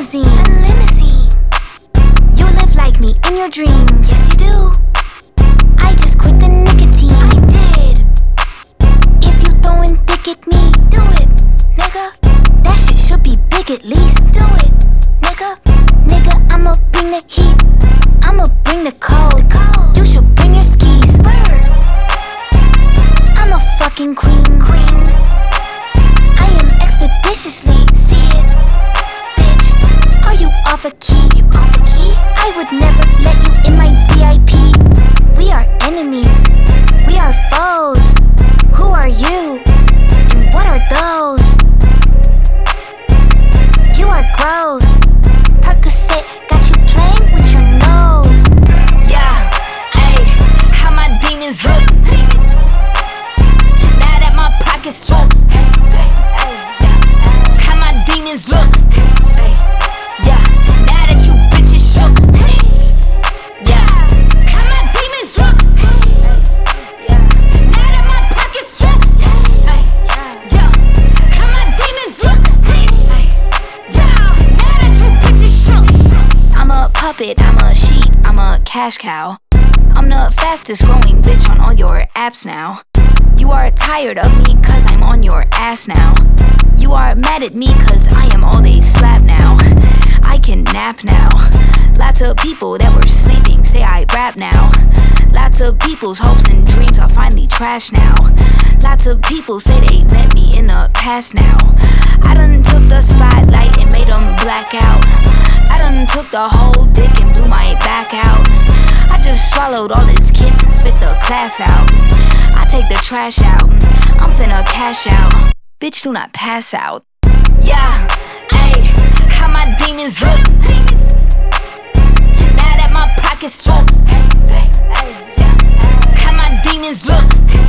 limousine. You live like me in your dreams. Yes, you do. I just quit the nicotine. I did. If you throwing dick at me, Do it, nigga. that shit should be big at least. Do it, nigga. Nigga, I'ma bring the heat. I'ma bring the cold. Cold. You should bring your skis. Bird. I'm a fucking queen. Queen. I am expeditiously. See it, bitch. Are you off a key? You on the key? I would never let you in my VIP. We are enemies. We are foes. Who are you? And what are those? You are gross. Percocet got you playing with your nose. Yeah, ayy, how my demons look. Now that my pocket's full. How my demons look. Yeah, now that you bitches shook. Yeah, how my demons look. Now that my pocket's full. Yeah, how my demons look. Yeah, now that you bitches shook. I'm a puppet, I'm a sheep, I'm a cash cow. I'm the fastest growing bitch on all your apps now. You are tired of me cause I'm on your ass now. You are mad at me cause I am all they slap now. I can nap now. Lots of people that were sleeping say I rap now. Lots of people's hopes and dreams are finally trash now. Lots of people say they met me in the past now. I done took the spotlight and made them black out. I done took the whole dick and blew my back out. I just swallowed all his kids and spit the class out. I take the trash out. I'm finna cash out. Bitch, do not pass out. Yeah, ayy, how my demons look. Now that my pocket's full. How my demons look.